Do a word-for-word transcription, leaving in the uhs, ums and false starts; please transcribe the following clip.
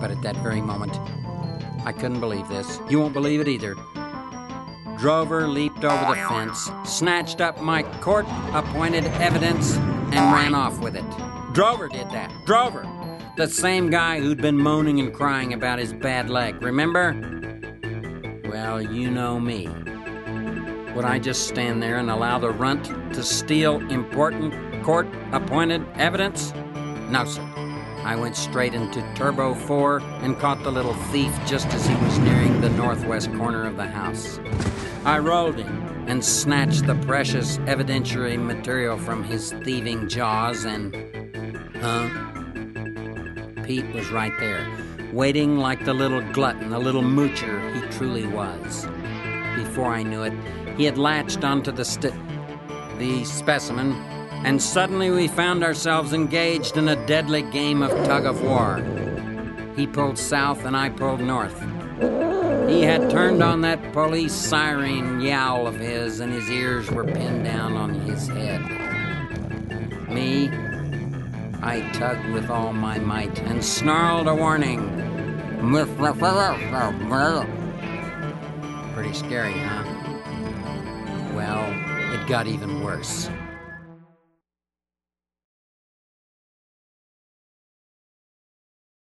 But at that very moment, I couldn't believe this. You won't believe it either. Drover leaped over the fence, snatched up my court-appointed evidence, and ran off with it. Drover did that. Drover! The same guy who'd been moaning and crying about his bad leg, remember? Well, you know me. Would I just stand there and allow the runt to steal important court-appointed evidence? No, sir. I went straight into Turbo four and caught the little thief just as he was nearing the northwest corner of the house. I rolled him and snatched the precious evidentiary material from his thieving jaws and... Huh? Pete was right there, waiting like the little glutton, the little moocher he truly was. Before I knew it, he had latched onto the st- the specimen, and suddenly we found ourselves engaged in a deadly game of tug-of-war. He pulled south and I pulled north. He had turned on that police siren yowl of his, and his ears were pinned down on his head. Me, I tugged with all my might and snarled a warning. Pretty scary, huh? Well, it got even worse.